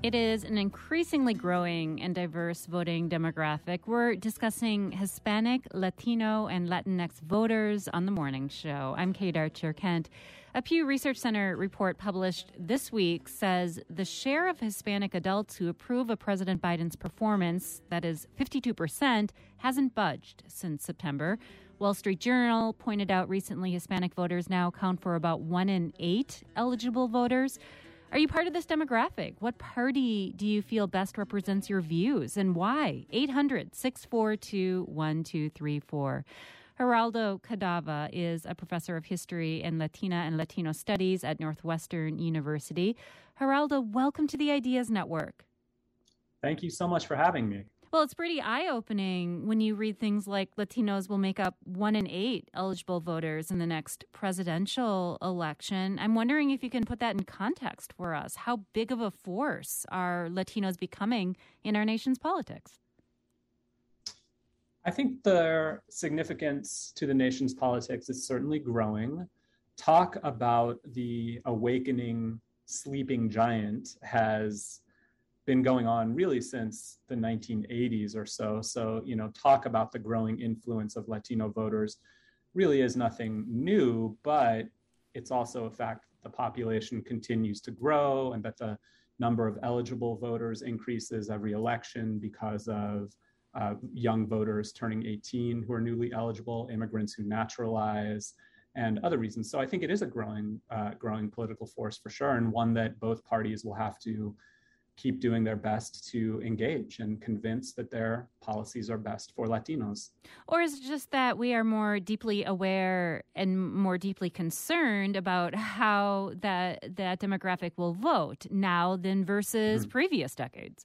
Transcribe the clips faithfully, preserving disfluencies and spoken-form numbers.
It is an increasingly growing and diverse voting demographic. We're discussing Hispanic, Latino, and Latinx voters on The Morning Show. I'm Kate Archer-Kent. A Pew Research Center report published this week says the share of Hispanic adults who approve of President Biden's performance, that is fifty-two percent, hasn't budged since September. Wall Street Journal pointed out recently Hispanic voters now account for about one in eight eligible voters. Are you part of this demographic? What party do you feel best represents your views and why? eight hundred, six four two, one two three four. Geraldo Cadava is a professor of history and Latina and Latino studies at Northwestern University. Geraldo, welcome to the Ideas Network. Thank you so much for having me. Well, it's pretty eye-opening when you read things like Latinos will make up one in eight eligible voters in the next presidential election. I'm wondering if you can put that in context for us. How big of a force are Latinos becoming in our nation's politics? I think their significance to the nation's politics is certainly growing. Talk about the awakening sleeping giant has been going on really since the nineteen eighties or so. So, you know, talk about the growing influence of Latino voters really is nothing new, but it's also a fact that the population continues to grow and that the number of eligible voters increases every election because of uh, young voters turning eighteen who are newly eligible, immigrants who naturalize, and other reasons. So I think it is a growing, uh, growing political force for sure, and one that both parties will have to keep doing their best to engage and convince that their policies are best for Latinos. Or is it just that we are more deeply aware and more deeply concerned about how that, that demographic will vote now than versus mm-hmm. previous decades?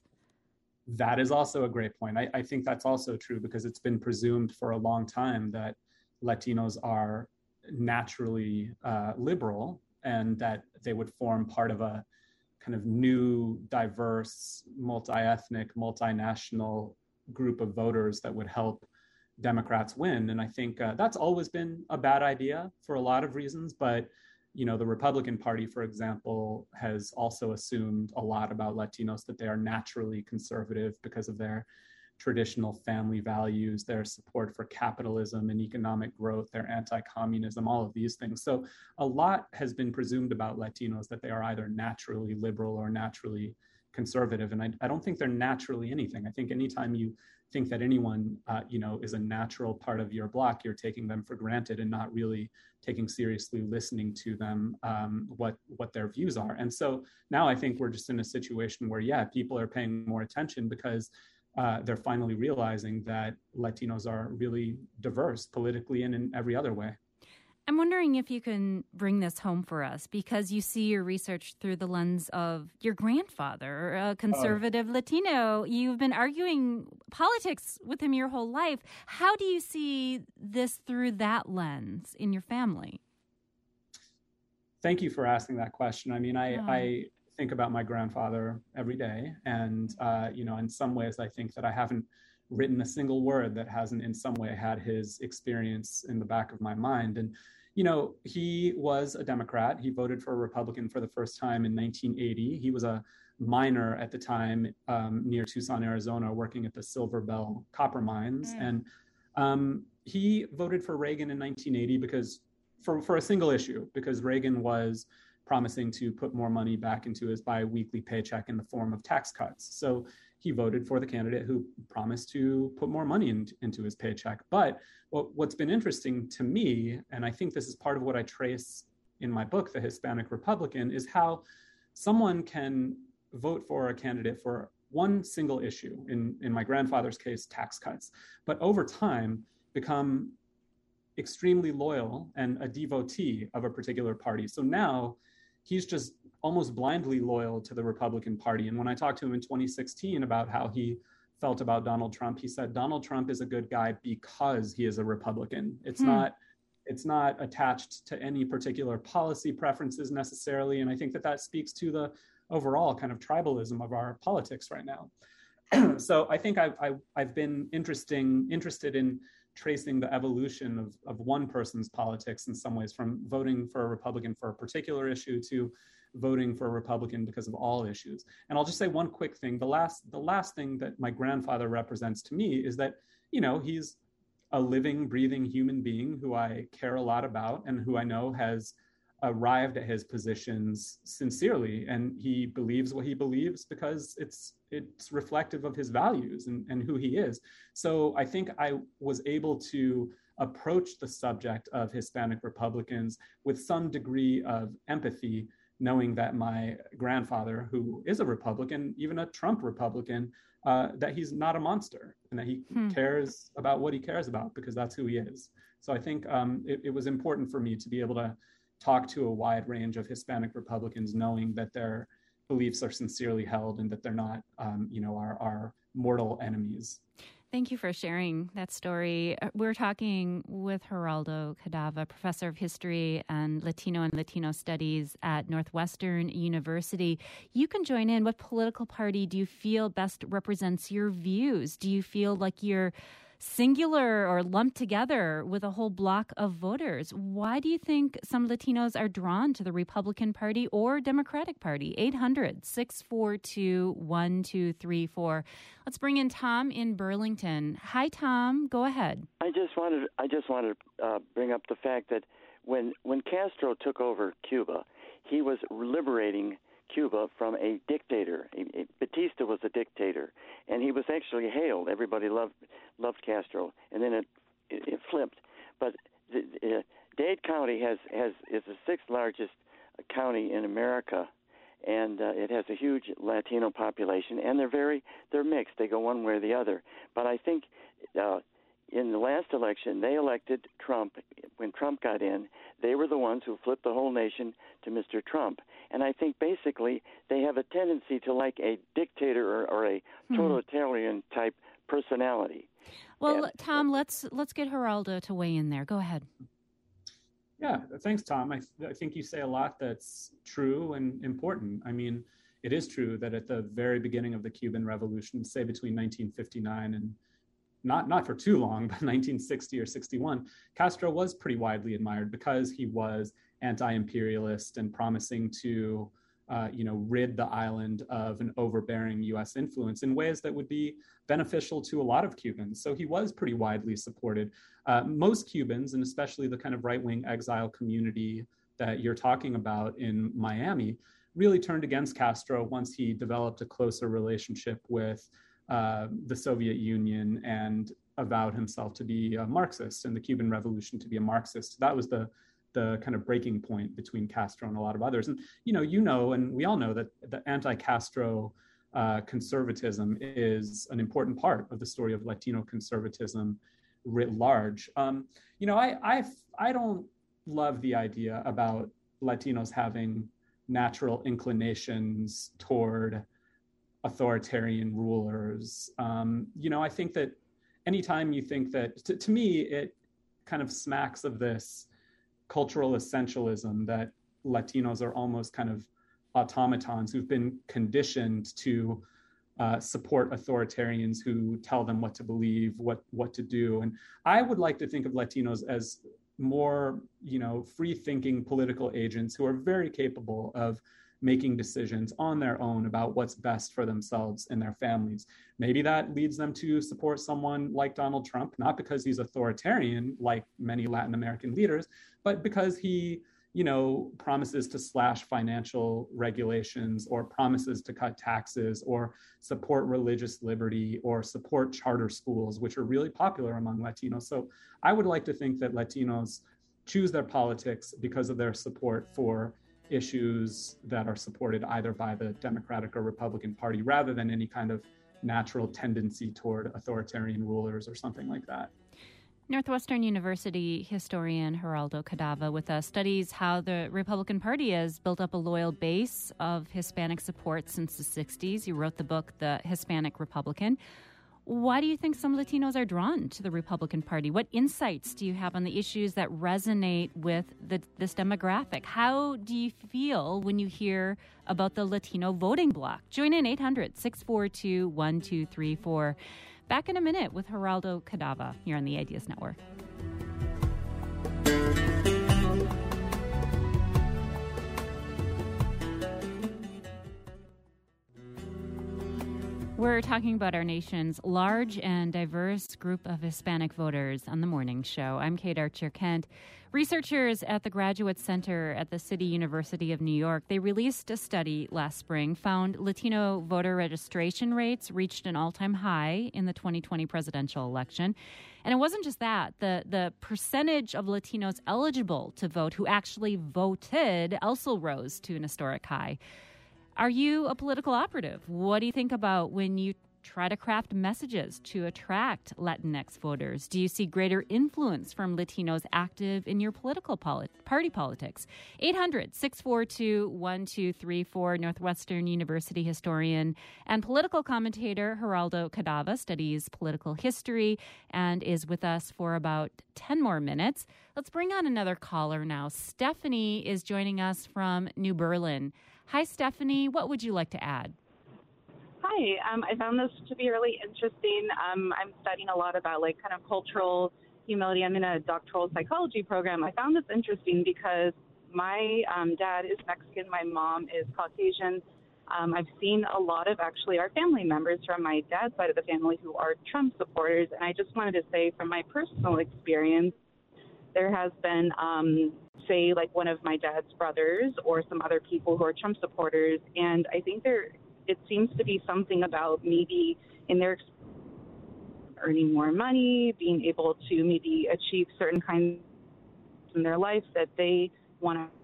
That is also a great point. I, I think that's also true because it's been presumed for a long time that Latinos are naturally uh, liberal and that they would form part of a kind of new, diverse, multi-ethnic, multinational group of voters that would help Democrats win. And I think uh, that's always been a bad idea for a lot of reasons. But, you know, the Republican Party, for example, has also assumed a lot about Latinos, that they are naturally conservative because of their traditional family values, their support for capitalism and economic growth, their anti-communism, all of these things. So a lot has been presumed about Latinos that they are either naturally liberal or naturally conservative. And I, I don't think they're naturally anything. I think anytime you think that anyone, uh, you know, is a natural part of your bloc, you're taking them for granted and not really taking seriously listening to them, um, what, what their views are. And so now I think we're just in a situation where, yeah, people are paying more attention because Uh, they're finally realizing that Latinos are really diverse politically and in every other way. I'm wondering if you can bring this home for us because you see your research through the lens of your grandfather, a conservative oh. Latino. You've been arguing politics with him your whole life. How do you see this through that lens in your family? Thank you for asking that question. I mean, I, oh. I think about my grandfather every day. And, uh, you know, in some ways, I think that I haven't written a single word that hasn't in some way had his experience in the back of my mind. And, you know, he was a Democrat. He voted for a Republican for the first time in nineteen eighty. He was a miner at the time um, near Tucson, Arizona, working at the Silver Bell copper mines. Mm. And um, he voted for Reagan in nineteen eighty because for, for a single issue, because Reagan was promising to put more money back into his bi-weekly paycheck in the form of tax cuts. So he voted for the candidate who promised to put more money in, into his paycheck. But what, what's been interesting to me, and I think this is part of what I trace in my book, The Hispanic Republican, is how someone can vote for a candidate for one single issue, in, in my grandfather's case, tax cuts, but over time become extremely loyal and a devotee of a particular party. So now he's just almost blindly loyal to the Republican Party. And when I talked to him in twenty sixteen about how he felt about Donald Trump, he said, Donald Trump is a good guy because he is a Republican. It's hmm. not it's not attached to any particular policy preferences necessarily. And I think that that speaks to the overall kind of tribalism of our politics right now. So I think I've, I've, I've been interesting, interested in tracing the evolution of, of one person's politics in some ways, from voting for a Republican for a particular issue to voting for a Republican because of all issues. And I'll just say one quick thing. The last, the last thing that my grandfather represents to me is that, you know, he's a living, breathing human being who I care a lot about and who I know has arrived at his positions sincerely, and he believes what he believes because it's it's reflective of his values and, and who he is. So I think I was able to approach the subject of Hispanic Republicans with some degree of empathy, knowing that my grandfather, who is a Republican, even a Trump Republican, uh, that he's not a monster and that he hmm. cares about what he cares about because that's who he is. So I think um, it, it was important for me to be able to talk to a wide range of Hispanic Republicans, knowing that their beliefs are sincerely held and that they're not, um, you know, our, our mortal enemies. Thank you for sharing that story. We're talking with Geraldo Cadava, professor of history and Latino and Latino studies at Northwestern University. You can join in. What political party do you feel best represents your views? Do you feel like you're singular or lumped together with a whole block of voters? Why do you think some Latinos are drawn to the Republican Party or Democratic Party? eight hundred, six four two, one two three four. Let's bring in Tom in Burlington. Hi, Tom. Go ahead. I just wanted I just wanted to uh, bring up the fact that when when Castro took over Cuba, he was liberating Cuba from a dictator. A, a, Batista was a dictator, and he was actually hailed. Everybody loved loved Castro, and then it it, it flipped. But the, uh, Dade County has has is the sixth largest county in America, and uh, it has a huge Latino population, and they're very they're mixed. They go one way or the other. But I think uh, in the last election, they elected Trump. When Trump got in, they were the ones who flipped the whole nation to Mister Trump. And I think basically they have a tendency to like a dictator or, or a totalitarian hmm. type personality. Well, and, Tom, let's let's get Geraldo to weigh in there. Go ahead. Yeah, thanks, Tom. I, th- I think you say a lot that's true and important. I mean, it is true that at the very beginning of the Cuban Revolution, say between nineteen fifty-nine and not not for too long, but nineteen sixty or sixty-one, Castro was pretty widely admired because he was anti-imperialist and promising to, uh, you know, rid the island of an overbearing U S influence in ways that would be beneficial to a lot of Cubans. So he was pretty widely supported. Uh, most Cubans, and especially the kind of right-wing exile community that you're talking about in Miami, really turned against Castro once he developed a closer relationship with uh, the Soviet Union and avowed himself to be a Marxist and the Cuban Revolution to be a Marxist. That was the the kind of breaking point between Castro and a lot of others. And, you know, you know, and we all know that the anti-Castro uh, conservatism is an important part of the story of Latino conservatism writ large. Um, you know, I, I, I don't love the idea about Latinos having natural inclinations toward authoritarian rulers. Um, you know, I think that anytime you think that, to, to me, it kind of smacks of this cultural essentialism that Latinos are almost kind of automatons who've been conditioned to uh, support authoritarians who tell them what to believe, what what to do. And I would like to think of Latinos as more, you know, free-thinking political agents who are very capable of making decisions on their own about what's best for themselves and their families. Maybe that leads them to support someone like Donald Trump, not because he's authoritarian like many Latin American leaders, but because he, you know, promises to slash financial regulations or promises to cut taxes or support religious liberty or support charter schools, which are really popular among Latinos. So I would like to think that Latinos choose their politics because of their support for issues that are supported either by the Democratic or Republican Party rather than any kind of natural tendency toward authoritarian rulers or something like that. Northwestern University historian Geraldo Cadava with us studies how the Republican Party has built up a loyal base of Hispanic support since the sixties. You wrote the book, The Hispanic Republican. Why do you think some Latinos are drawn to the Republican Party? What insights do you have on the issues that resonate with the, this demographic? How do you feel when you hear about the Latino voting bloc? Join in eight hundred, six four two, one two three four. Back in a minute with Geraldo Cadava here on the Ideas Network. We're talking about our nation's large and diverse group of Hispanic voters on The Morning Show. I'm Kate Archer-Kent. Researchers at the Graduate Center at the City University of New York, they released a study last spring, found Latino voter registration rates reached an all-time high in the twenty twenty presidential election. And it wasn't just that. The, the percentage of Latinos eligible to vote who actually voted also rose to an historic high. Are you a political operative? What do you think about when you try to craft messages to attract Latinx voters? Do you see greater influence from Latinos active in your political polit- party politics? eight hundred, six four two, one two three four. Northwestern University historian and political commentator Geraldo Cadava studies political history and is with us for about ten more minutes. Let's bring on another caller now. Stephanie is joining us from New Berlin. Hi, Stephanie. What would you like to add? Hi. Um, I found this to be really interesting. Um, I'm studying a lot about like kind of cultural humility. I'm in a doctoral psychology program. I found this interesting because my um, dad is Mexican. My mom is Caucasian. Um, I've seen a lot of actually our family members from my dad's side of the family who are Trump supporters. And I just wanted to say from my personal experience, there has been, um, say, like one of my dad's brothers or some other people who are Trump supporters. And I think there, it seems to be something about maybe in their earning more money, being able to maybe achieve certain kinds in their life that they want to.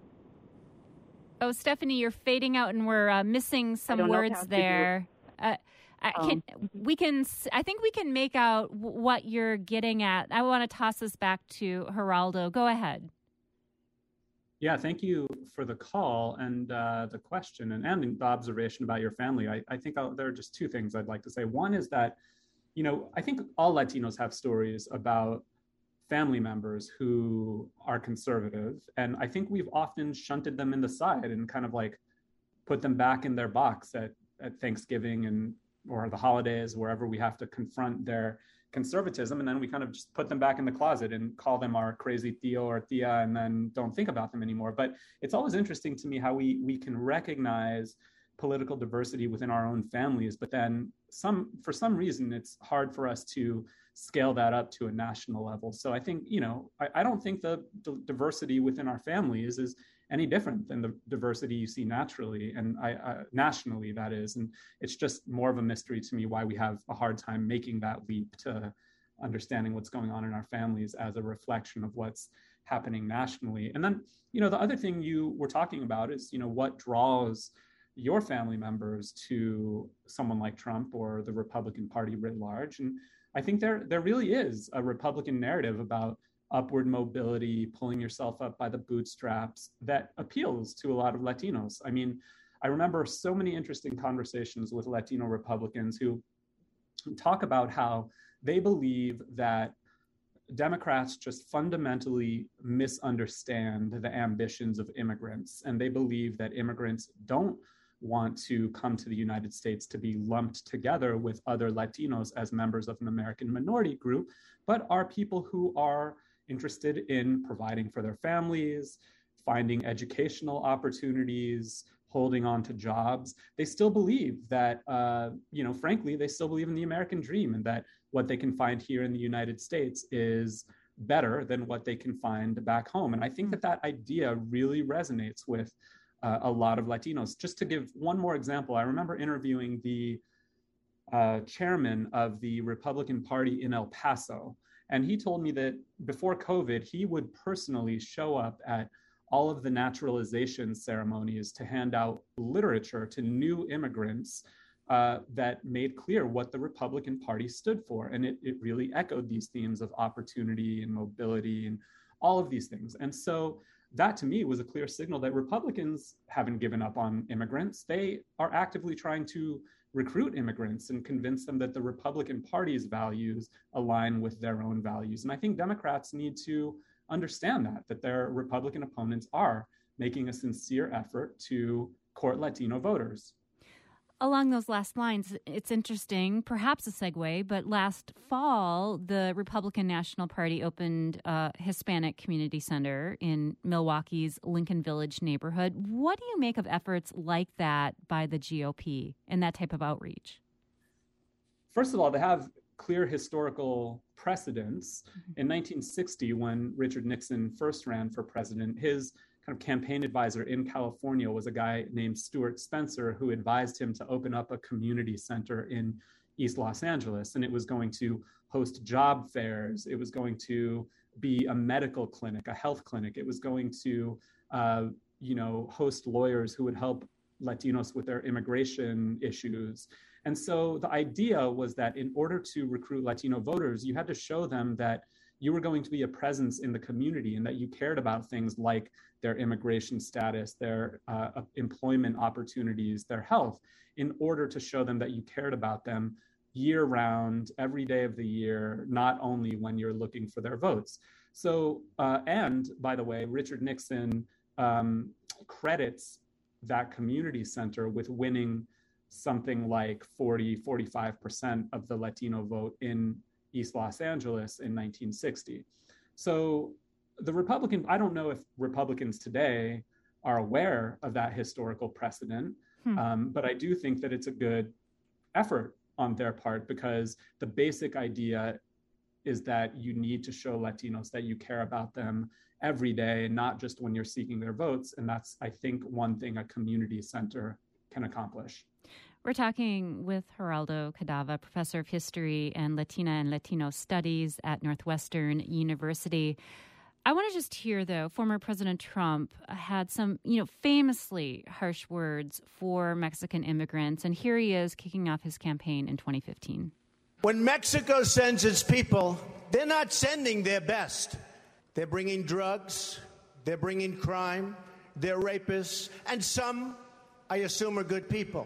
Oh, Stephanie, you're fading out and we're uh, missing some words there. Uh, I can, um, we can, I think we can make out what you're getting at. I want to toss this back to Geraldo. Go ahead. Yeah, thank you for the call and uh, the question and, and the observation about your family. I, I think I'll, there are just two things I'd like to say. One is that, you know, I think all Latinos have stories about family members who are conservative. And I think we've often shunted them in the side and kind of like put them back in their box at, at Thanksgiving and or the holidays, wherever we have to confront their conservatism. And then we kind of just put them back in the closet and call them our crazy tío or tía and then don't think about them anymore. But it's always interesting to me how we we can recognize political diversity within our own families, but then some for some reason, it's hard for us to scale that up to a national level. So I think, you know, I, I don't think the, the diversity within our families is any different than the diversity you see naturally and I, uh, nationally, that is. And it's just more of a mystery to me why we have a hard time making that leap to understanding what's going on in our families as a reflection of what's happening nationally. And then, you know, the other thing you were talking about is, you know, what draws your family members to someone like Trump or the Republican Party writ large. And I think there there really is a Republican narrative about upward mobility, pulling yourself up by the bootstraps that appeals to a lot of Latinos. I mean, I remember so many interesting conversations with Latino Republicans who talk about how they believe that Democrats just fundamentally misunderstand the ambitions of immigrants. And they believe that immigrants don't want to come to the United States to be lumped together with other Latinos as members of an American minority group, but are people who are interested in providing for their families, finding educational opportunities, holding on to jobs. They still believe that, uh, you know, frankly, they still believe in the American dream and that what they can find here in the United States is better than what they can find back home. And I think that that idea really resonates with uh, a lot of Latinos. Just to give one more example, I remember interviewing the uh, chairman of the Republican Party in El Paso. And he told me that before COVID, he would personally show up at all of the naturalization ceremonies to hand out literature to new immigrants uh, that made clear what the Republican Party stood for. And it, it really echoed these themes of opportunity and mobility and all of these things. And so that to me was a clear signal that Republicans haven't given up on immigrants. They are actively trying to recruit immigrants and convince them that the Republican Party's values align with their own values. And I think Democrats need to understand that, that their Republican opponents are making a sincere effort to court Latino voters. Along those last lines, it's interesting, perhaps a segue, but last fall, the Republican National Party opened a Hispanic Community Center in Milwaukee's Lincoln Village neighborhood. What do you make of efforts like that by the G O P and that type of outreach? first of all, they have clear historical precedents. Mm-hmm. In nineteen sixty, when Richard Nixon first ran for president, his kind of campaign advisor in California was a guy named Stuart Spencer, who advised him to open up a community center in East Los Angeles. And it was going to host job fairs. It was going to be a medical clinic, a health clinic. It was going to, uh, you know, host lawyers who would help Latinos with their immigration issues. And so the idea was that in order to recruit Latino voters, you had to show them that you were going to be a presence in the community and that you cared about things like their immigration status, their uh, employment opportunities, their health, in order to show them that you cared about them year round, every day of the year, not only when you're looking for their votes. So, uh, and by the way, Richard Nixon um, credits that community center with winning something like forty, forty-five percent of the Latino vote in East Los Angeles in nineteen sixty. So the Republican, I don't know if Republicans today are aware of that historical precedent, hmm. um, but I do think that it's a good effort on their part, because the basic idea is that you need to show Latinos that you care about them every day, not just when you're seeking their votes. And that's, I think, one thing a community center can accomplish. We're talking with Geraldo Cadava, professor of history and Latina and Latino studies at Northwestern University. I want to just hear, though, former President Trump had some, you know, famously harsh words for Mexican immigrants. And here he is kicking off his campaign in twenty fifteen. When Mexico sends its people, they're not sending their best. They're bringing drugs, they're bringing crime, they're rapists, and some, I assume, are good people.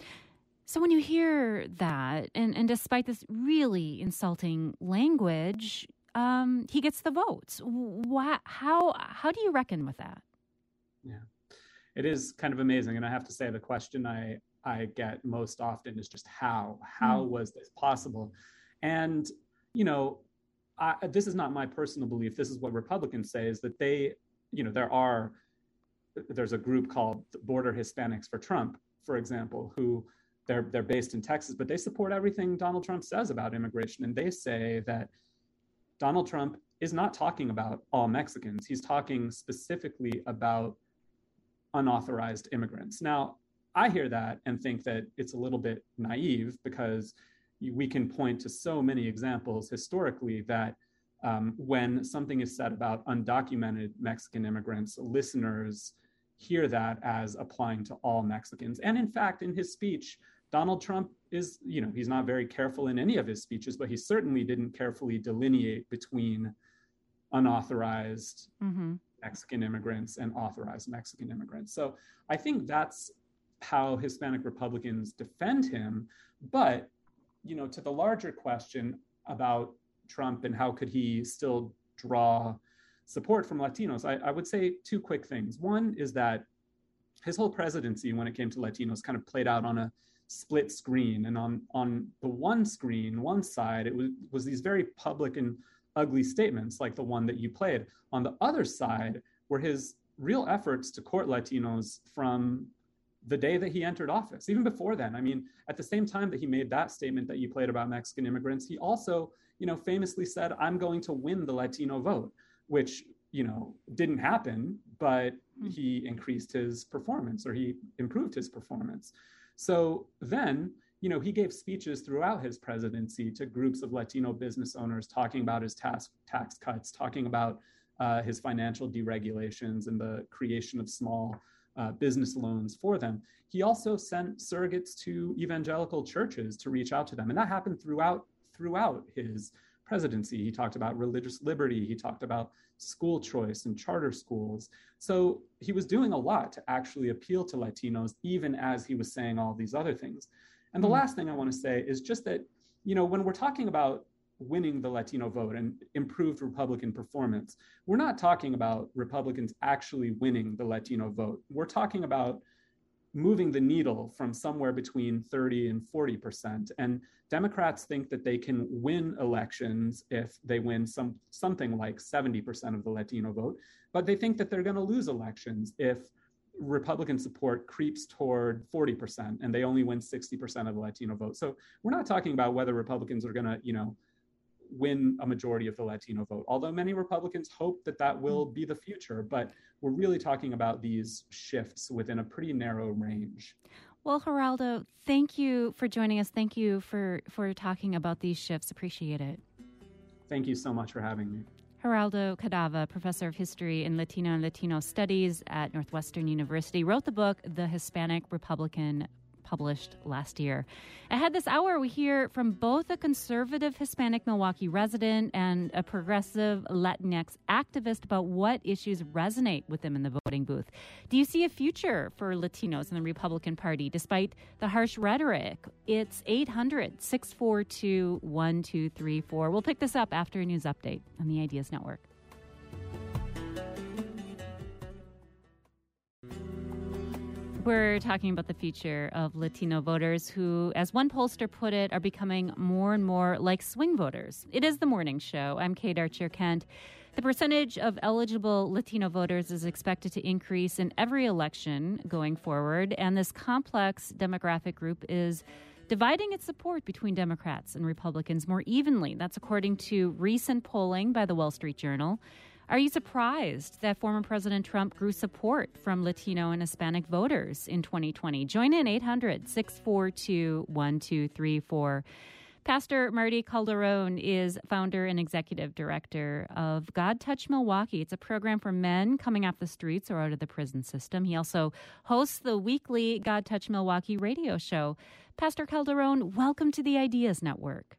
So when you hear that, and, and despite this really insulting language, um, he gets the votes. Why, how how do you reckon with that? Yeah, it is kind of amazing. And I have to say, the question I, I get most often is just how? How mm. was this possible? And, you know, I, this is not my personal belief. This is what Republicans say, is that they, you know, there are, there's a group called Border Hispanics for Trump, for example, who they're they're based in Texas, but they support everything Donald Trump says about immigration. And they say that Donald Trump is not talking about all Mexicans. He's talking specifically about unauthorized immigrants. Now, I hear that and think that it's a little bit naive, because we can point to so many examples historically that um, when something is said about undocumented Mexican immigrants, listeners hear that as applying to all Mexicans. And in fact, in his speech, Donald Trump is, you know, he's not very careful in any of his speeches, but he certainly didn't carefully delineate between unauthorized mm-hmm. Mexican immigrants and authorized Mexican immigrants. So I think that's how Hispanic Republicans defend him. But, you know, to the larger question about Trump and how could he still draw support from Latinos, I, I would say two quick things. One is that his whole presidency, when it came to Latinos, kind of played out on a split screen. And on, on the one screen, one side, it was, was these very public and ugly statements like the one that you played. On the other side were his real efforts to court Latinos from the day that he entered office, even before then. I mean, at the same time that he made that statement that you played about Mexican immigrants, he also, you know, famously said, I'm going to win the Latino vote, which, you know, didn't happen, but he increased his performance, or he improved his performance. So then, you know, he gave speeches throughout his presidency to groups of Latino business owners, talking about his tax, tax cuts, talking about uh, his financial deregulations and the creation of small uh, business loans for them. He also sent surrogates to evangelical churches to reach out to them. And that happened throughout throughout his presidency. He talked about religious liberty. He talked about school choice and charter schools. So he was doing a lot to actually appeal to Latinos, even as he was saying all these other things. And the mm-hmm. last thing I want to say is just that, you know, when we're talking about winning the Latino vote and improved Republican performance, we're not talking about Republicans actually winning the Latino vote. We're talking about moving the needle from somewhere between thirty and forty percent. And Democrats think that they can win elections if they win some something like seventy percent of the Latino vote, but they think that they're going to lose elections if Republican support creeps toward forty percent, and they only win sixty percent of the Latino vote. So we're not talking about whether Republicans are going to, you know, win a majority of the Latino vote, although many Republicans hope that that will be the future. But we're really talking about these shifts within a pretty narrow range. Well, Geraldo, thank you for joining us. Thank you for, for talking about these shifts. Appreciate it. Thank you so much for having me. Geraldo Cadava, professor of history and Latino and Latino studies at Northwestern University, wrote the book, The Hispanic Republican, published last year. Ahead this hour, we hear from both a conservative Hispanic Milwaukee resident and a progressive Latinx activist about what issues resonate with them in the voting booth. Do you see a future for Latinos in the Republican Party despite the harsh rhetoric? It's eight hundred, six four two, one two three four. We'll pick this up after a news update on the Ideas Network. We're talking about the future of Latino voters who, as one pollster put it, are becoming more and more like swing voters. It is the morning show. I'm Kate Archer-Kent. The percentage of eligible Latino voters is expected to increase in every election going forward, and this complex demographic group is dividing its support between Democrats and Republicans more evenly. That's according to recent polling by the Wall Street Journal. Are you surprised that former President Trump grew support from Latino and Hispanic voters in twenty twenty? Join in eight hundred, six four two, one two three four. Pastor Marty Calderon is founder and executive director of God Touch Milwaukee. It's a program for men coming off the streets or out of the prison system. He also hosts the weekly God Touch Milwaukee radio show. Pastor Calderon, welcome to the Ideas Network.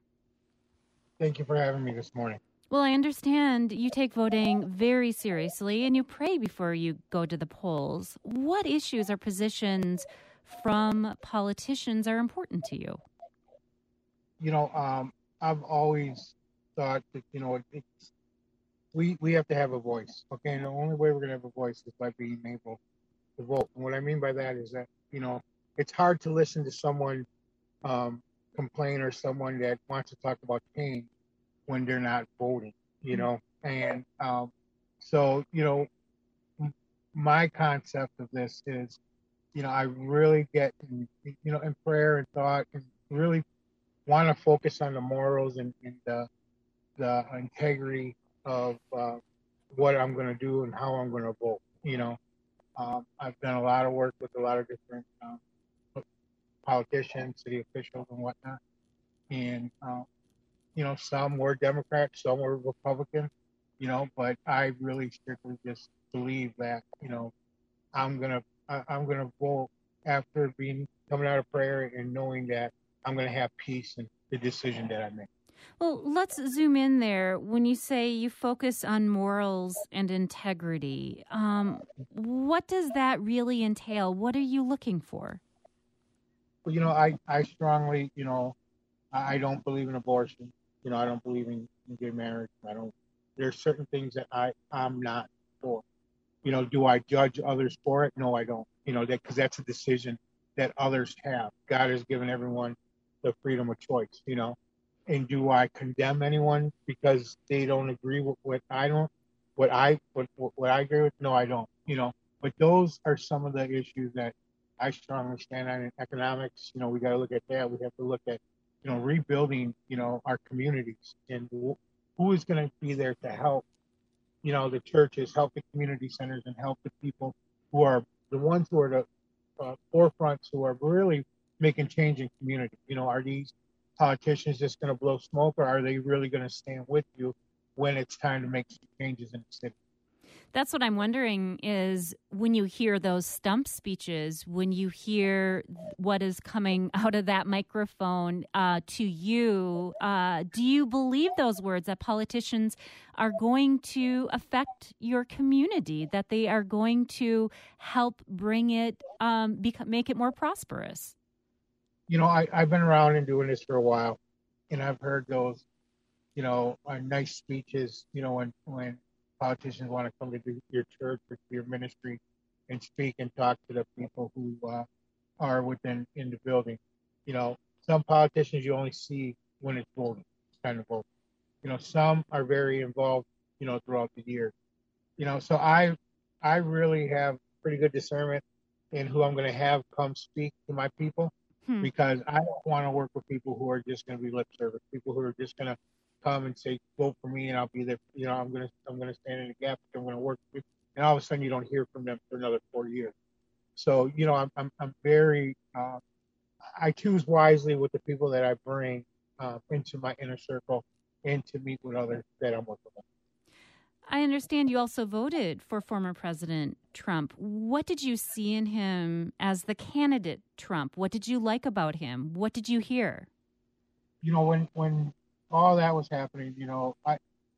Thank you for having me this morning. Well, I understand you take voting very seriously and you pray before you go to the polls. What issues or positions from politicians are important to you? You know, um, I've always thought that, you know, it's, we, we have to have a voice, okay? And the only way we're going to have a voice is by being able to vote. And what I mean by that is that, you know, it's hard to listen to someone um, complain or someone that wants to talk about change when they're not voting, you know? And um, so, you know, m- my concept of this is, you know, I really get, in, you know, in prayer and thought and really want to focus on the morals and, and the, the integrity of uh, what I'm going to do and how I'm going to vote, you know? Um, I've done a lot of work with a lot of different um, politicians, city officials and whatnot. And, um, you know, some were Democrat, some were Republican, you know, but I really strictly just believe that, you know, I'm going to, I'm going to vote after being, coming out of prayer and knowing that I'm going to have peace in the decision that I make. Well, let's zoom in there. When you say you focus on morals and integrity, um, what does that really entail? What are you looking for? Well, you know, I, I strongly, you know, I don't believe in abortion. You know, I don't believe in, in gay marriage. I don't, there's certain things that I, I'm not for. You know, do I judge others for it? No, I don't. You know, that because that's a decision that others have. God has given everyone the freedom of choice, you know. And do I condemn anyone because they don't agree with what I don't, what I, what, what I agree with? No, I don't, you know. But those are some of the issues that I strongly stand on. In economics, you know, we got to look at that. We have to look at, you know, rebuilding, you know, our communities and who is going to be there to help, you know, the churches, help the community centers and help the people who are the ones who are the uh, forefronts who are really making change in community. You know, are these politicians just going to blow smoke or are they really going to stand with you when it's time to make some changes in the city? That's what I'm wondering is when you hear those stump speeches, when you hear what is coming out of that microphone uh, to you, uh, do you believe those words that politicians are going to affect your community, that they are going to help bring it, um, become, make it more prosperous? You know, I, I've been around and doing this for a while, and I've heard those, you know, uh, nice speeches, you know, when, when politicians want to come to your church or to your ministry and speak and talk to the people who uh, are within in the building. You know, some politicians you only see when it's voting, it's time to vote. You know, some are very involved, you know, throughout the year. You know, so I, I really have pretty good discernment. and who I'm going to have come speak to my people, Hmm. because I don't want to work with people who are just going to be lip service, people who are just going to come and say, vote for me and I'll be there. You know, I'm going to, I'm going to stand in the gap. I'm going to work with you. And all of a sudden you don't hear from them for another four years. So, you know, I'm, I'm, I'm very, uh, I choose wisely with the people that I bring uh, into my inner circle and to meet with others that I'm working with. I understand you also voted for former President Trump. What did you see in him as the candidate Trump? What did you like about him? What did you hear? You know, when, when all that was happening, you know, I,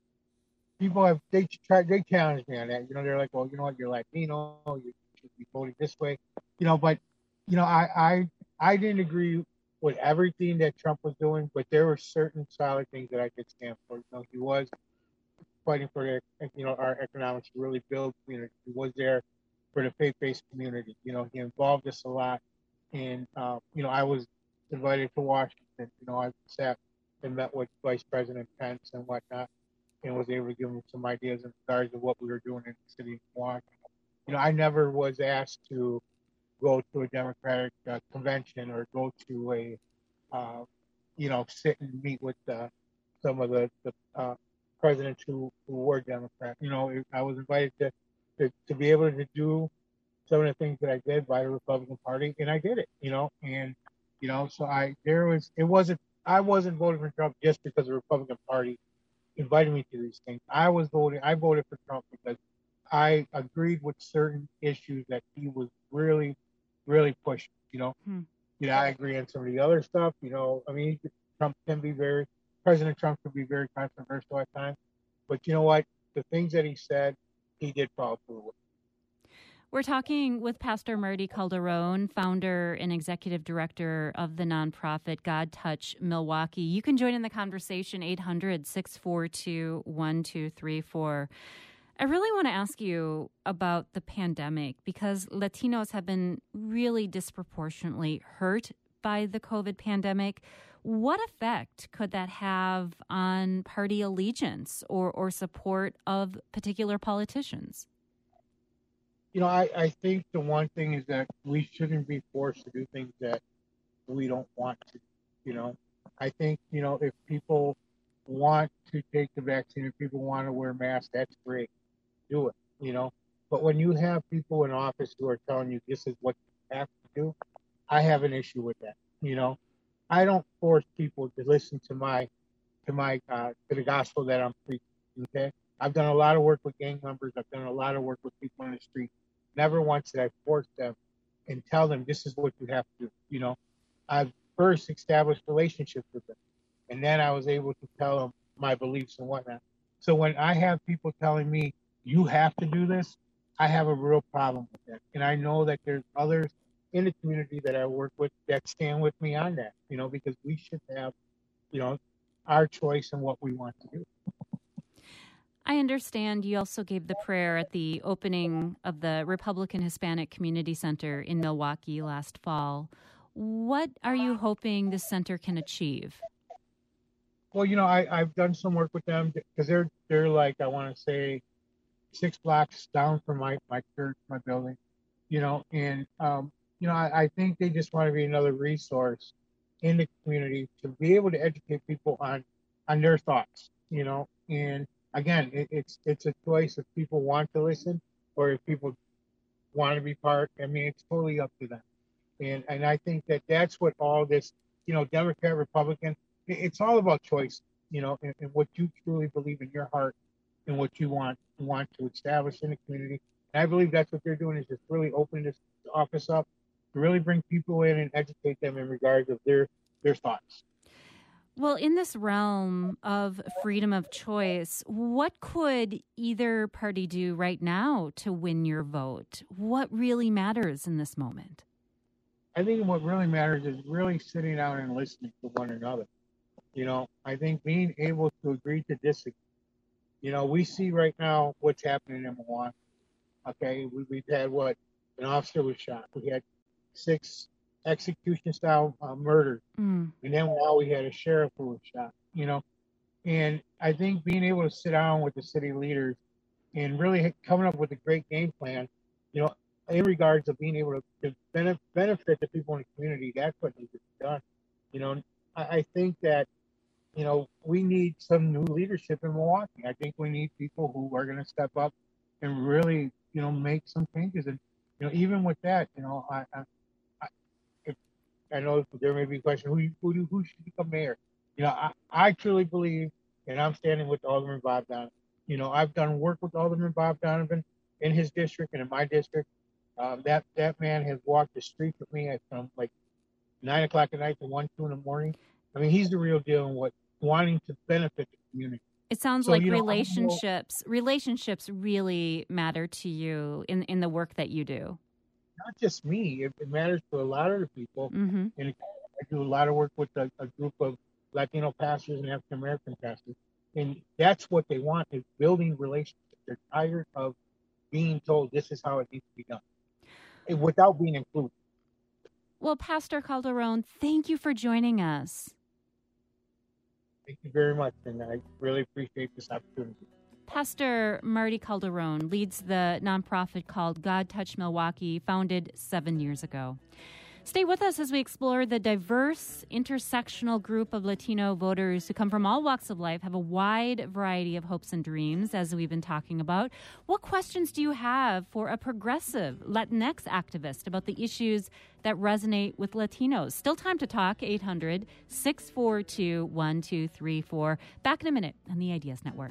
people have, they tried, they challenged me on that. You know, they're like, well, you know what, you're Latino, you should be voting this way. You know, but, you know, I, I, I didn't agree with everything that Trump was doing, but there were certain solid things that I could stand for. You know, he was fighting for their, you know, our economics to really build community. He was there for the faith-based community. You know, he involved us a lot. And, uh, you know, I was invited to Washington. You know, I sat and met with Vice President Pence and whatnot, and was able to give him some ideas in regards to what we were doing in the city of Washington. You know, I never was asked to go to a Democratic uh, convention or go to a, uh, you know, sit and meet with uh, some of the, the uh, presidents who, who were Democrat. You know, I was invited to, to, to be able to do some of the things that I did by the Republican Party, and I did it, you know, and, you know, so I, there was, it wasn't, I wasn't voting for Trump just because the Republican Party invited me to these things. I was voting, I voted for Trump because I agreed with certain issues that he was really, really pushing, you know. Hmm. You know, I agree on some of the other stuff, you know. I mean, Trump can be very, President Trump can be very controversial at times, but you know what? The things that he said, he did follow through with. We're talking with Pastor Marty Calderon, founder and executive director of the nonprofit God Touch Milwaukee. You can join in the conversation, eight hundred, six four two, one two three four. I really want to ask you about the pandemic because Latinos have been really disproportionately hurt by the COVID pandemic. What effect could that have on party allegiance or, or support of particular politicians? You know, I, I think the one thing is that we shouldn't be forced to do things that we don't want to. You know, I think, you know, if people want to take the vaccine, if people want to wear masks, that's great. Do it, you know. But when you have people in office who are telling you this is what you have to do, I have an issue with that. You know, I don't force people to listen to my to my uh, to the gospel that I'm preaching. Okay, I've done a lot of work with gang members. I've done a lot of work with people on the street. Never once did I force them and tell them this is what you have to do. You know, I've first established relationships with them, and then I was able to tell them my beliefs and whatnot. So when I have people telling me you have to do this, I have a real problem with that. And I know that there's others in the community that I work with that stand with me on that, you know, because we should have, you know, our choice in what we want to do. I understand you also gave the prayer at the opening of the Republican Hispanic Community Center in Milwaukee last fall. What are you hoping this center can achieve? Well, you know, I, I've done some work with them because they're, they're like, I want to say, six blocks down from my, my church, my building, you know, and, um, you know, I, I think they just want to be another resource in the community to be able to educate people on, on their thoughts, you know, and again, it, it's, it's a choice if people want to listen or if people want to be part. I mean, it's totally up to them. And, and I think that that's what all this, you know, Democrat, Republican, it, it's all about choice, you know, and, and what you truly believe in your heart and what you want want to establish in the community. And I believe that's what they're doing is just really opening this office up to really bring people in and educate them in regards of their their thoughts. Well, in this realm of freedom of choice, what could either party do right now to win your vote? What really matters in this moment? I think what really matters is really sitting down and listening to one another. You know, I think being able to agree to disagree. You know, we see right now what's happening in Milwaukee. Okay, we, we've had what? An officer was shot. We had six execution-style uh, murders. Mm. And then now we had a sheriff who was shot, you know. And I think being able to sit down with the city leaders and really coming up with a great game plan, you know, in regards of being able to, to benefit, benefit the people in the community, that's what needs to be done. You know, I, I think that, you know, we need some new leadership in Milwaukee. I think we need people who are going to step up and really, you know, make some changes. And, you know, even with that, you know, I, I, I, if, I know there may be a question, who, who, who should become mayor? You know, I, I truly believe, and I'm standing with Alderman Bob Donovan. You know, I've done work with Alderman Bob Donovan in his district and in my district. Um, that that man has walked the streets with me at um, like nine o'clock at night to one, two in the morning. I mean, he's the real deal in what wanting to benefit the community. It sounds So, like you know, relationships relationships really matter to you in, in the work that you do. Not just me, it, it matters to a lot of the people. Mm-hmm. And I do a lot of work with a, a group of Latino pastors and African American pastors, and that's what they want, is building relationships. They're tired of being told this is how it needs to be done, and without being included. Well, Pastor Calderon, thank you for joining us. Thank you very much, and I really appreciate this opportunity. Pastor Marty Calderon leads the nonprofit called God Touch Milwaukee, founded seven years ago. Stay with us as we explore the diverse, intersectional group of Latino voters who come from all walks of life, have a wide variety of hopes and dreams, as we've been talking about. What questions do you have for a progressive Latinx activist about the issues that resonate with Latinos? Still time to talk, eight hundred, six four two, one two three four. Back in a minute on the Ideas Network.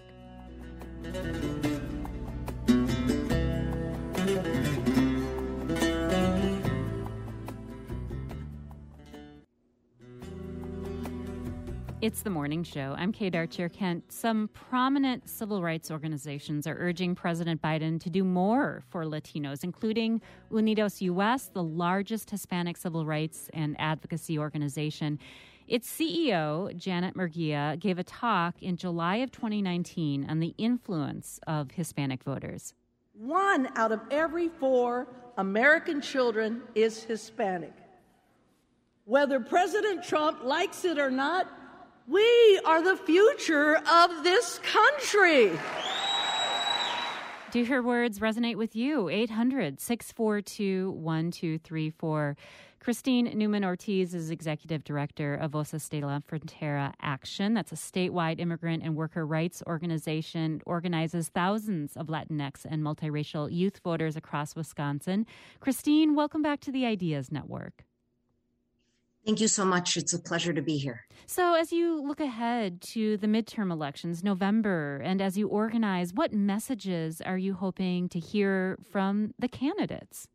It's the morning show. I'm Kate Archer-Kent. Some prominent civil rights organizations are urging President Biden to do more for Latinos, including Unidos U S, the largest Hispanic civil rights and advocacy organization. Its C E O, Janet Murguia, gave a talk in July of twenty nineteen on the influence of Hispanic voters. One out of every four American children is Hispanic. Whether President Trump likes it or not, we are the future of this country. Do her words resonate with you? eight hundred, six four two, one two three four. Christine Newman-Ortiz is Executive Director of Voces de la Frontera Action. That's a statewide immigrant and worker rights organization. It organizes thousands of Latinx and multiracial youth voters across Wisconsin. Christine, welcome back to the Ideas Network. Thank you so much. It's a pleasure to be here. So as you look ahead to the midterm elections, November, and as you organize, what messages are you hoping to hear from the candidates?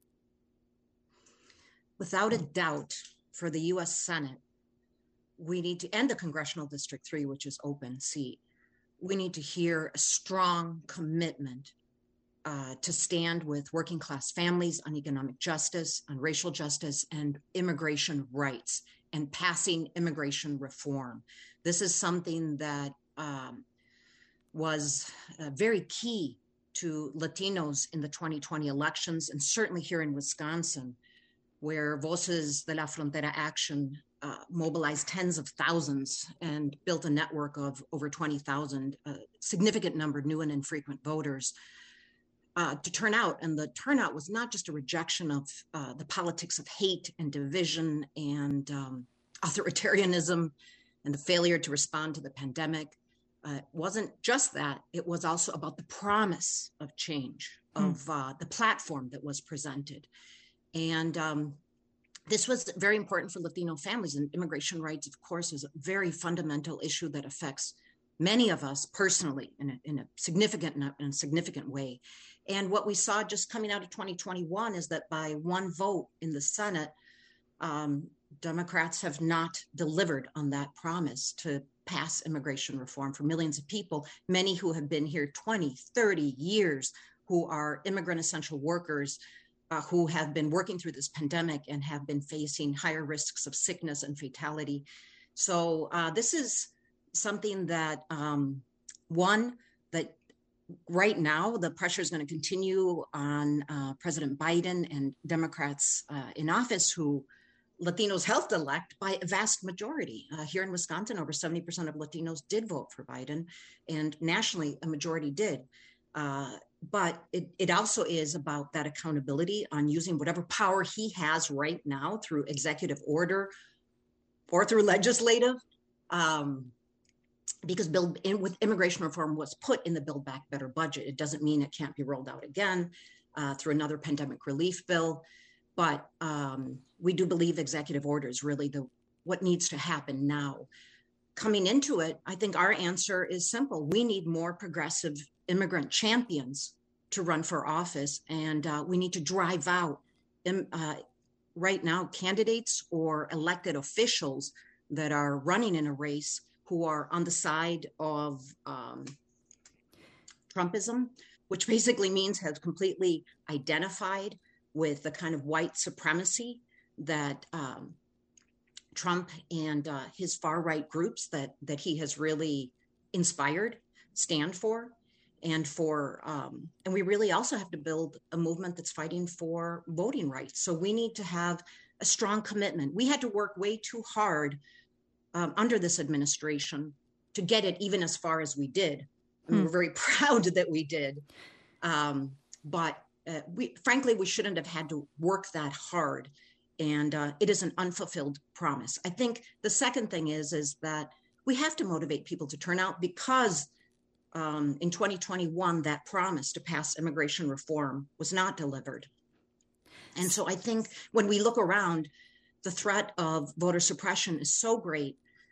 Without a doubt, for the U S Senate, we need to, and the Congressional District three, which is open seat, we need to hear a strong commitment Uh, to stand with working class families on economic justice, on racial justice, and immigration rights, and passing immigration reform. This is something that um, was uh, very key to Latinos in the twenty twenty elections, and certainly here in Wisconsin, where Voces de la Frontera Action uh, mobilized tens of thousands and built a network of over twenty thousand, a significant number of new and infrequent voters, Uh, to turn out. And the turnout was not just a rejection of uh, the politics of hate and division and um, authoritarianism and the failure to respond to the pandemic. Uh, it wasn't just that. It was also about the promise of change, mm. of uh, the platform that was presented. And um, this was very important for Latino families. And immigration rights, of course, is a very fundamental issue that affects many of us personally in a, in a significant in a significant way. And what we saw just coming out of twenty twenty-one is that by one vote in the Senate, um, Democrats have not delivered on that promise to pass immigration reform for millions of people, many who have been here twenty, thirty years, who are immigrant essential workers, uh, who have been working through this pandemic and have been facing higher risks of sickness and fatality. So uh, this is something that, um, one, that right now the pressure is going to continue on uh, President Biden and Democrats uh, in office who Latinos helped elect by a vast majority. Uh, here in Wisconsin, over seventy percent of Latinos did vote for Biden, and nationally, a majority did. Uh, but it, it also is about that accountability on using whatever power he has right now through executive order or through legislative, um, because build in, with immigration reform was put in the Build Back Better budget. It doesn't mean it can't be rolled out again uh, through another pandemic relief bill, but um, we do believe executive order is really the what needs to happen now. Coming into it, I think our answer is simple. We need more progressive immigrant champions to run for office, and uh, we need to drive out uh, right now candidates or elected officials that are running in a race who are on the side of um, Trumpism, which basically means have completely identified with the kind of white supremacy that um, Trump and uh, his far-right groups that that he has really inspired stand for, and for um, and we really also have to build a movement that's fighting for voting rights. So we need to have a strong commitment. We had to work way too hard um, under this administration to get it even as far as we did. I mean, hmm. We're very proud that we did, um, but uh, we frankly we shouldn't have had to work that hard. And uh, it is an unfulfilled promise. I think the second thing is, is that we have to motivate people to turn out, because um, in twenty twenty-one, that promise to pass immigration reform was not delivered. And so I think when we look around, the threat of voter suppression is so great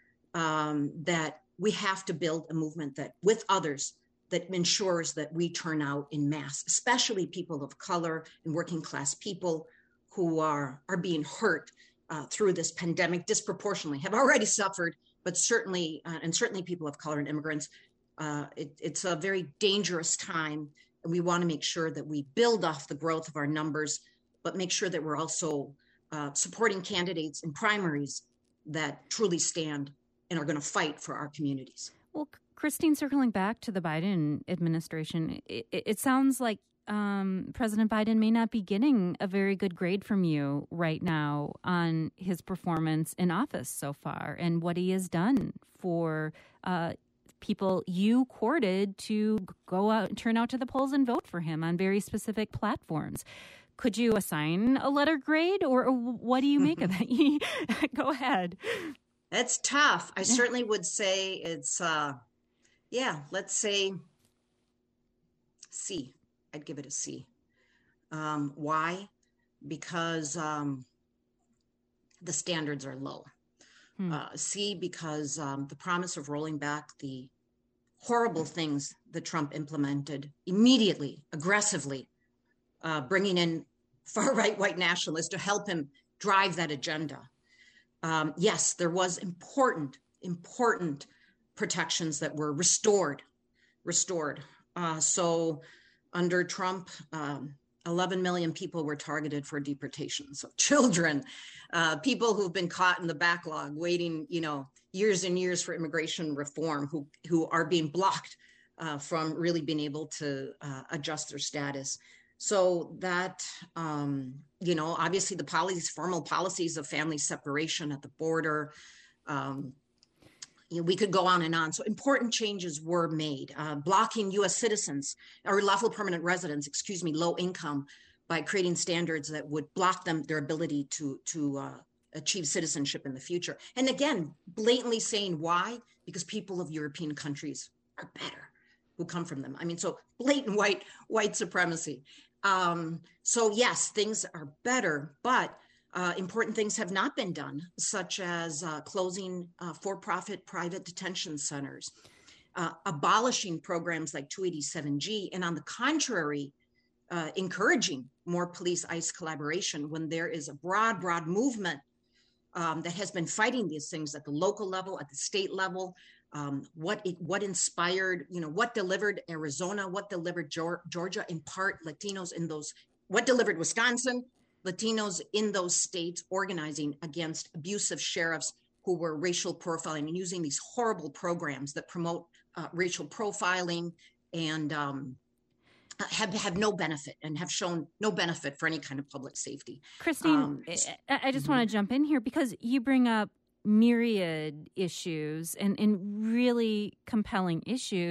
um, that we have to build a movement that, with others, that ensures that we turn out in mass, especially people of color and working class people who are, are being hurt uh, through this pandemic disproportionately, have already suffered, but certainly, uh, and certainly people of color and immigrants, uh, it, it's a very dangerous time. And we want to make sure that we build off the growth of our numbers, but make sure that we're also uh, supporting candidates in primaries that truly stand and are going to fight for our communities. Well, Christine, circling back to the Biden administration, it, it sounds like Um, President Biden may not be getting a very good grade from you right now on his performance in office so far and what he has done for uh, people you courted to go out, turn out to the polls and vote for him on very specific platforms. Could you assign a letter grade, or, or what do you make of that? Go ahead. That's tough. I certainly would say it's, uh, yeah, let's say C. I'd give it a C. Um, why? Because um, the standards are low. Hmm. Uh, C, because um, the promise of rolling back the horrible things that Trump implemented immediately, aggressively, uh, bringing in far-right white nationalists to help him drive that agenda. Um, yes, there was important, important protections that were restored, restored. Uh, so under Trump, um, eleven million people were targeted for deportation. So children, uh, people who've been caught in the backlog, waiting, you know, years and years for immigration reform, who who are being blocked uh, from really being able to uh, adjust their status. So that, um, you know, obviously the policies, formal policies of family separation at the border, um, you know, we could go on and on. So important changes were made, uh, blocking U S citizens or lawful permanent residents, excuse me, low income, by creating standards that would block them, their ability to, to uh, achieve citizenship in the future. And again, blatantly saying why, because people of European countries are better who come from them. I mean, so blatant white, white supremacy. Um, so yes, things are better, but Uh, important things have not been done, such as uh, closing uh, for-profit private detention centers, uh, abolishing programs like two eighty-seven G, and on the contrary, uh, encouraging more police-ICE collaboration when there is a broad, broad movement um, that has been fighting these things at the local level, at the state level. Um, what it, what inspired, you know, what delivered Arizona, what delivered Georgia, in part Latinos in those, what delivered Wisconsin, Latinos in those states organizing against abusive sheriffs who were racial profiling and using these horrible programs that promote uh, racial profiling and um, have have no benefit and have shown no benefit for any kind of public safety. Christine, um, I, I just mm-hmm. want to jump in here because you bring up myriad issues and, and really compelling issues,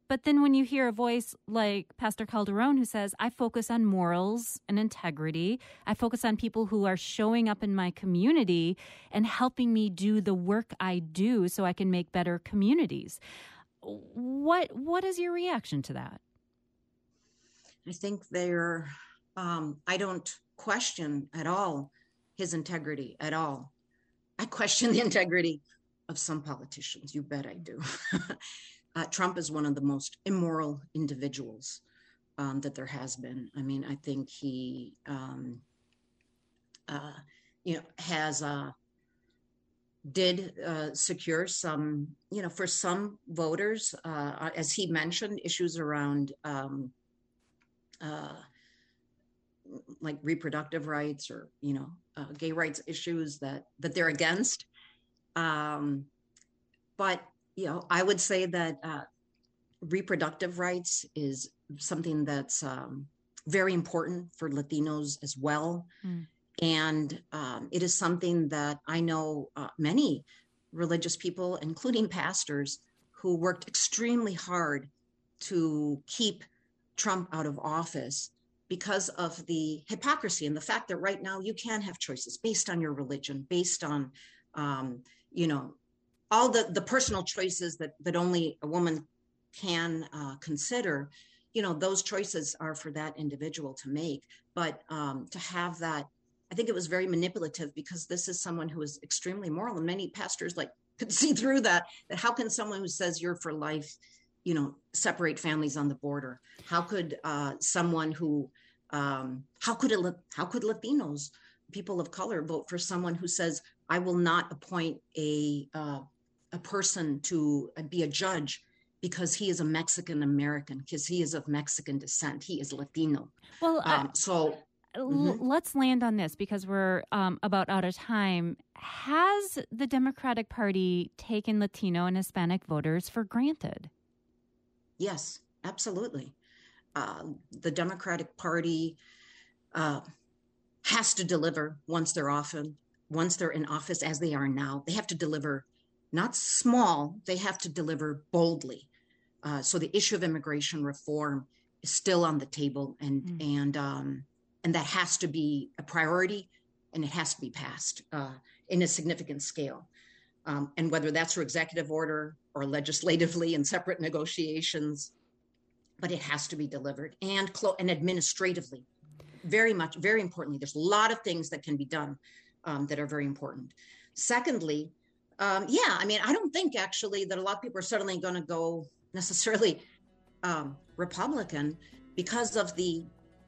But then when you hear a voice like Pastor Calderon who says, I focus on morals and integrity, I focus on people who are showing up in my community and helping me do the work I do so I can make better communities. What what is your reaction to that? I think they're, um, I don't question at all his integrity at all. I question the integrity of some politicians. You bet I do. uh, Trump is one of the most immoral individuals um, that there has been. I mean, I think he, um, uh, you know, has uh, did uh, secure some, you know, for some voters, uh, as he mentioned, issues around um, uh, like reproductive rights or, you know, uh, gay rights issues that that they're against. Um, but, you know, I would say that uh, reproductive rights is something that's um, very important for Latinos as well. Mm. And um, it is something that I know uh, many religious people, including pastors, who worked extremely hard to keep Trump out of office because of the hypocrisy and the fact that right now you can have choices based on your religion, based on, um, you know, all the, the personal choices that, that only a woman can uh, consider. You know, those choices are for that individual to make. But um, to have that, I think it was very manipulative because this is someone who is extremely moral, and many pastors like could see through that, that how can someone who says you're for life, you know, separate families on the border? How could uh, someone who, um, how could it, how could Latinos, people of color, vote for someone who says, I will not appoint a uh, a person to be a judge because he is a Mexican American, because he is of Mexican descent, he is Latino. Well, um, uh, so. Mm-hmm. Let's land on this because we're um, about out of time. Has the Democratic Party taken Latino and Hispanic voters for granted? Yes, absolutely. Uh, the Democratic Party uh, has to deliver once they're often, once they're in office, as they are now. They have to deliver not small, they have to deliver boldly. Uh, so the issue of immigration reform is still on the table, and mm. and um, and that has to be a priority, and it has to be passed uh, in a significant scale. Um, and whether that's through executive order or legislatively in separate negotiations, but it has to be delivered and clo- and administratively. Very much, very importantly, there's a lot of things that can be done um, that are very important. Secondly, um, yeah, I mean, I don't think actually that a lot of people are suddenly going to go necessarily um, Republican because of the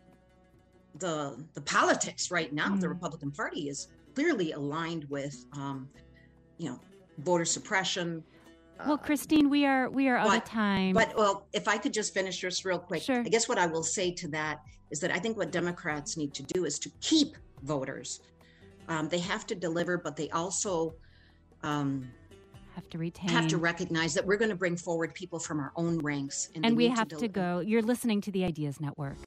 the the politics right now. Mm. The Republican Party is clearly aligned with, um, you know, voter suppression. Well, Christine, we are we are out but, of time. But well, if I could just finish this real quick, sure. I guess what I will say to that is that I think what Democrats need to do is to keep voters. Um, they have to deliver, but they also um, have to retain, have to recognize that we're going to bring forward people from our own ranks, and, and we have to, to go. You're listening to the Ideas Network.